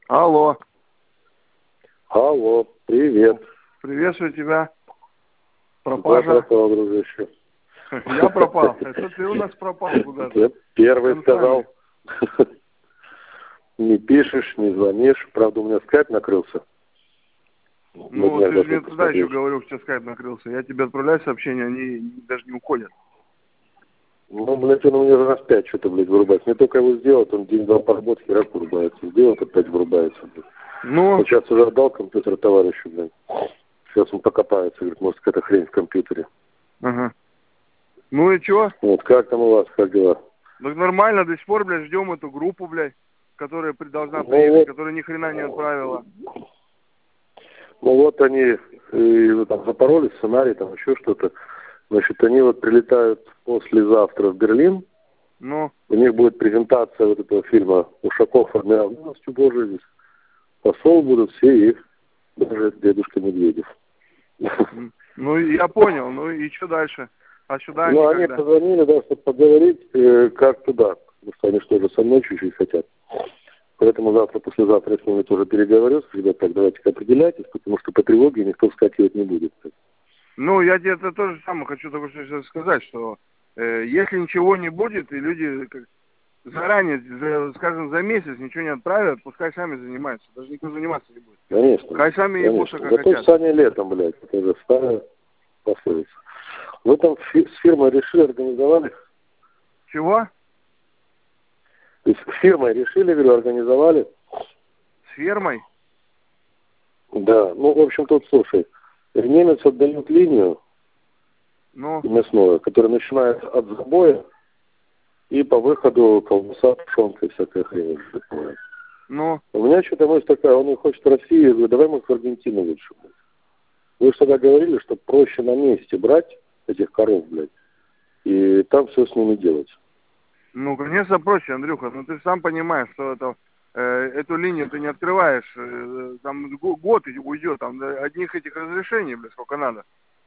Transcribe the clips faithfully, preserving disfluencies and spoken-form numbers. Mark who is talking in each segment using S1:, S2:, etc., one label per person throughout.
S1: Алло.
S2: Алло, привет.
S1: Приветствую тебя. Пропажа.
S2: Я пропал, дружище.
S1: Я пропал. Это ты у нас пропал куда-то.
S2: Я первый сказал. Не пишешь, не звонишь. Правда, у меня скайп накрылся.
S1: Ну, ты же мне тогда еще говорил, что скайп накрылся. Я тебе отправляю сообщения, они даже не уходят.
S2: Ну, блядь, он у меня раз пять что-то, блядь, вырубается. Мне только его сделать, он день-два поработать, херак вырубается. Сделать, опять вырубается, блядь.
S1: Ну?
S2: Вот сейчас уже отдал компьютер товарищу, блядь. Сейчас он покопается, говорит, может, какая-то хрень в компьютере.
S1: Ага. Ну и чё?
S2: Вот, как там у вас, как дела?
S1: Так нормально, до сих пор, блядь, ждем эту группу, блядь, которая должна
S2: ну,
S1: приехать,
S2: вот.
S1: которая ни хрена не отправила.
S2: Ну вот они э, там запороли сценарий, там еще что-то. Значит, они вот прилетают послезавтра в Берлин.
S1: Ну?
S2: У них будет презентация вот этого фильма «Ушаков адмирал милостью Божией». Посол будут все, и даже дедушка Медведев.
S1: Ну, я понял. Ну и что дальше? А сюда
S2: Ну,
S1: они
S2: они
S1: когда?
S2: позвонили, да, чтобы поговорить, э, как туда. Потому что они что же со мной чуть-чуть хотят. Поэтому завтра, послезавтра я с ними тоже переговорю. Ребята, так, давайте-ка определяйтесь, потому что по тревоге никто вскакивать не будет.
S1: Ну, я тебе это тоже самое хочу только что сказать, что э, если ничего не будет, и люди как, заранее, за, скажем, за месяц ничего не отправят, пускай сами занимаются. Даже никто заниматься не будет.
S2: Конечно.
S1: Пускай сами ебутся, как
S2: Готовь
S1: хотят.
S2: сани летом, блядь. Это же старая пословица. Вы там фи- с фирмой решили, организовали?
S1: Чего?
S2: То есть с фирмой решили, говорю, организовали?
S1: С фермой?
S2: Да. Ну, в общем, тут, слушай, немец отдает линию
S1: ну.
S2: мясную, которая начинается от забоя и по выходу колбаса, тушенка и всякая хрень.
S1: Ну.
S2: У меня что-то мысль такая, он не хочет в Россию, я говорю, давай мы в Аргентину лучше. Вы же тогда говорили, что проще на месте брать этих коров, блядь, и там все с ними делать.
S1: Ну, конечно, проще, Андрюха. Но ты сам понимаешь, что это, э, эту линию ты не открываешь. Э, там год уйдет, там одних этих разрешений, блядь, сколько надо.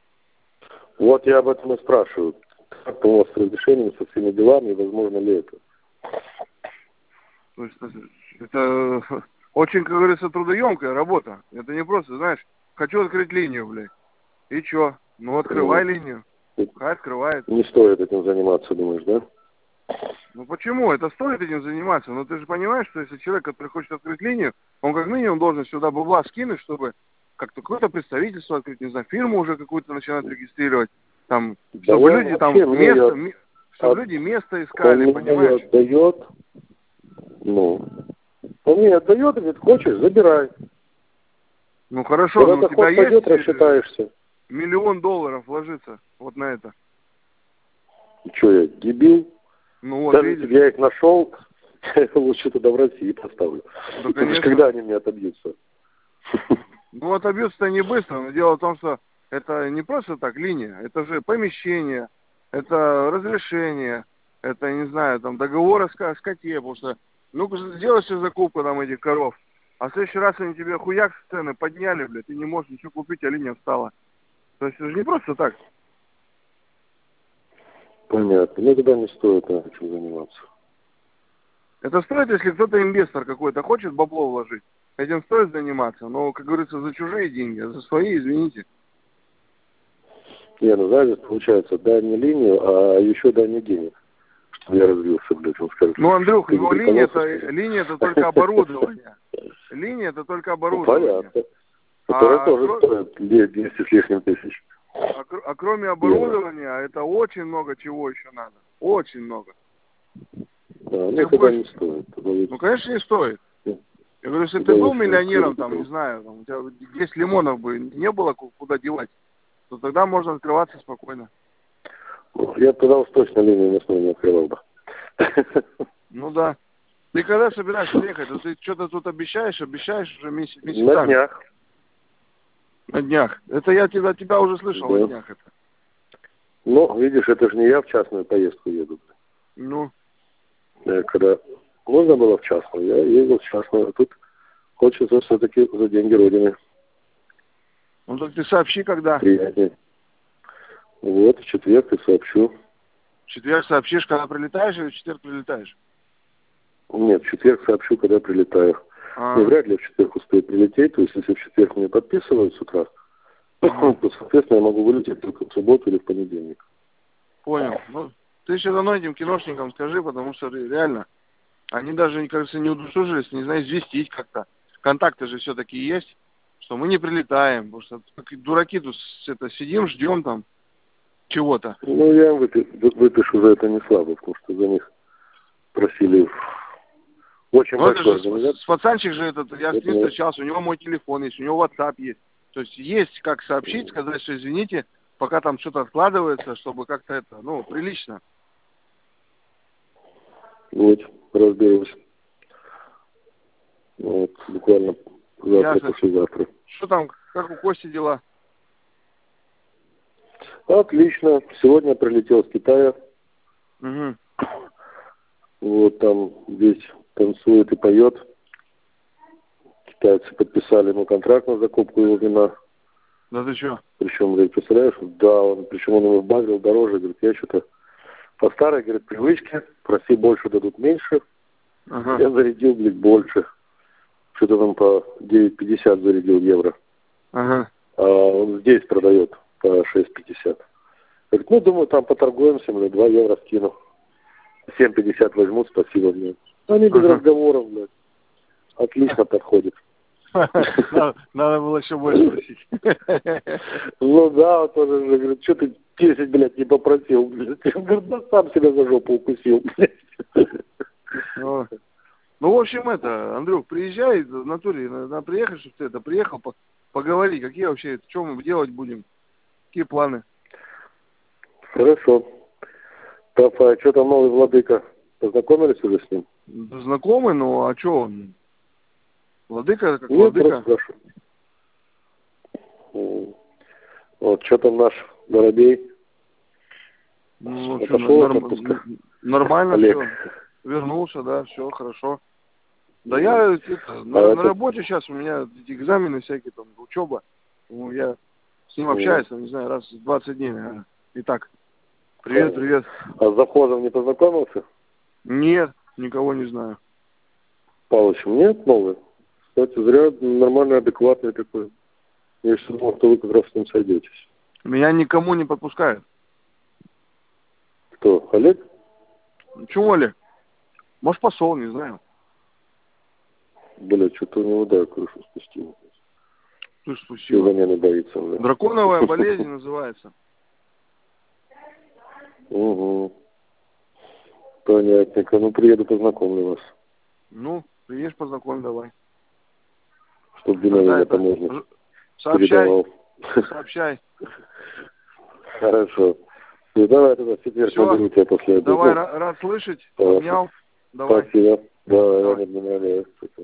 S2: Вот я об этом и спрашиваю. Как у вас с разрешениями, со всеми делами, и возможно ли это?
S1: То есть это очень, как говорится, трудоемкая работа. Это не просто, знаешь, хочу открыть линию, блядь. И чё? Ну, открывай ну, линию. Хай открывает.
S2: Не стоит этим заниматься, думаешь, да?
S1: Ну почему? Это стоит этим заниматься. Но ты же понимаешь, что если человек, который хочет открыть линию, он как минимум должен сюда бабла скинуть, чтобы как-то какое-то представительство открыть, не знаю, фирму уже какую-то начинать регистрировать. Там,
S2: да
S1: чтобы люди там место,
S2: ее...
S1: чтобы от... люди место искали, он понимаешь?
S2: Отдает, ну, он мне отдает, говорит, хочешь, забирай.
S1: Ну хорошо, но у тебя есть
S2: пойдет, рассчитаешься.
S1: Миллион долларов вложиться вот на это.
S2: Что я, дебил?
S1: Ну вот,
S2: даже
S1: видишь?
S2: если я их нашел, я лучше туда в России поставлю.
S1: Да,
S2: потому что когда они мне отобьются?
S1: Ну, отобьются-то не быстро, но дело в том, что это не просто так линия, это же помещение, это разрешение, это, не знаю, там, договор о скоте, потому что, ну, сделаешь себе закупку там этих коров, а в следующий раз они тебе хуяк цены подняли, блядь, ты не можешь ничего купить, а линия встала. То есть это же не просто так.
S2: Понятно. Ну, тогда не стоит этим заниматься.
S1: Это стоит, если кто-то инвестор какой-то хочет бабло вложить. Этим стоит заниматься, но, как говорится, за чужие деньги, а за свои, извините.
S2: Не, ну, знаешь, получается, дай мне линию, а еще дай мне денег, чтобы я развился, блядь, он скажет.
S1: Ну, Андрюх, его линия это, линия это только оборудование. Линия это только оборудование.
S2: Понятно. Которая
S1: а
S2: тоже
S1: кро...
S2: стоит двести с лишним тысяч.
S1: А, а кроме оборудования, yeah. это очень много чего еще надо. Очень много.
S2: Да, ну, тогда будешь... не стоит.
S1: Ну, конечно, не стоит. Я говорю, если ты был миллионером, там, не знаю, там, у тебя десять лимонов бы не было куда девать, то тогда можно открываться спокойно.
S2: Я тогда уж точно линию мясную не открывал бы.
S1: Ну да. Ты когда собираешься ехать? Ты что-то тут обещаешь, обещаешь уже месяц, месяцами?
S2: На днях.
S1: На днях. Это я тебя, тебя уже слышал, да. На днях это.
S2: Ну, видишь, это же не я в частную поездку еду.
S1: Ну.
S2: Я, когда можно было в частную, я ездил в частную, а тут хочется все-таки за деньги Родины.
S1: Ну так ты сообщи, когда.
S2: Приятнее. Вот, в четверг ты сообщу.
S1: В четверг сообщишь, когда прилетаешь, или в четверг прилетаешь?
S2: Нет, в четверг сообщу, когда прилетаю.
S1: А.
S2: Ну, вряд ли в четверг успею прилететь. То есть, если в четверг мне подписывают с утра,
S1: Ага.
S2: то, соответственно, я могу вылететь только в субботу или в понедельник.
S1: Понял. Ну, ты все равно этим киношникам скажи, потому что реально, они даже, кажется, не удосужились, не знаю, известить как-то. Контакты же все-таки есть, что мы не прилетаем, потому что как дураки тут это, сидим, ждем там чего-то.
S2: Ну, я выпи- вы- выпишу за это не слабо, потому что за них просили очень
S1: Ну, это
S2: большой
S1: же с,
S2: организации.
S1: с пацанчик же этот, я с ним
S2: Поэтому
S1: встречался, у него мой телефон есть, у него WhatsApp есть. То есть есть как сообщить, сказать, что извините, пока там что-то откладывается, чтобы как-то это, ну, прилично.
S2: вот, разберусь. Вот, буквально завтра,
S1: Ясно.
S2: послезавтра.
S1: Что там, как у Кости дела?
S2: Отлично. Сегодня прилетел с Китая.
S1: Угу.
S2: Вот там весь танцует и поет. Китайцы подписали ему контракт на закупку его вина.
S1: Да ты что?
S2: Причем, говорит, представляешь, да, он, причем он его вбагрил дороже, говорит, я что-то по старой, говорит, привычке, проси больше, дадут меньше.
S1: Ага.
S2: Я зарядил, блядь, больше. Что-то там по девять пятьдесят зарядил евро.
S1: Ага.
S2: А он здесь продает по шесть пятьдесят. Говорит, ну, думаю, там поторгуемся, блядь, два евро скину. семь пятьдесят возьмут, спасибо мне. Они без
S1: Ага.
S2: разговоров, блядь. Отлично подходит.
S1: Надо, надо было еще больше просить.
S2: Ну да, вот тоже же, говорит, что ты десять, блядь, не попросил, блядь. Я говорю, да сам себя за жопу укусил, блядь.
S1: Ну, ну, в общем, это, Андрюх, приезжай в натуре, надо приехать, чтобы ты это приехал, по- поговори, какие вообще, что мы делать будем, какие планы.
S2: Хорошо. Так, а что там новый владыка? Познакомились уже с ним?
S1: Знакомый, ну, а что он? Владыка, как
S2: Нет,
S1: владыка.
S2: просто спрашиваю. М. Вот, что там наш Воробей?
S1: Ну, в общем,
S2: Отошел от
S1: норм-
S2: отпуска?
S1: нормально
S2: Олег.
S1: все. Вернулся, да, все хорошо. Да я это, на,
S2: А
S1: на
S2: этот-
S1: работе сейчас, у меня эти экзамены всякие, там, учеба. Ну, я с ним
S2: Мгм.
S1: общаюсь, там, не знаю, раз в двадцать дней, наверное. Итак, привет, привет.
S2: А с завхозом не познакомился?
S1: Нет, никого не знаю.
S2: Павловичем? Нет, новый? Кстати, зря, нормальный, адекватный такой. Я еще думал, что вы как раз с ним сойдетесь.
S1: Меня никому не подпускают.
S2: Кто, Олег?
S1: Чего ли? Может, посол, не знаю.
S2: Блядь, что-то у него, да, крышу спустил.
S1: Ты ж
S2: Все
S1: спустила.
S2: замены боится, бля.
S1: Драконовая болезнь называется.
S2: Угу. Понятненько. Ну, приеду, познакомлю вас.
S1: Ну, приедешь, познакомь, давай.
S2: Чтоб вина
S1: Тогда
S2: меня
S1: это,
S2: таможня
S1: ж- сообщай,
S2: передавал.
S1: сообщай.
S2: Хорошо. Ну, давай тогда в четверг
S1: Всё.
S2: наберу тебя после обеда.
S1: Давай, ра- рад слышать.
S2: Хорошо.
S1: Обнял. Давай.
S2: Спасибо. Давай,
S1: Давай.
S2: ладно, давай.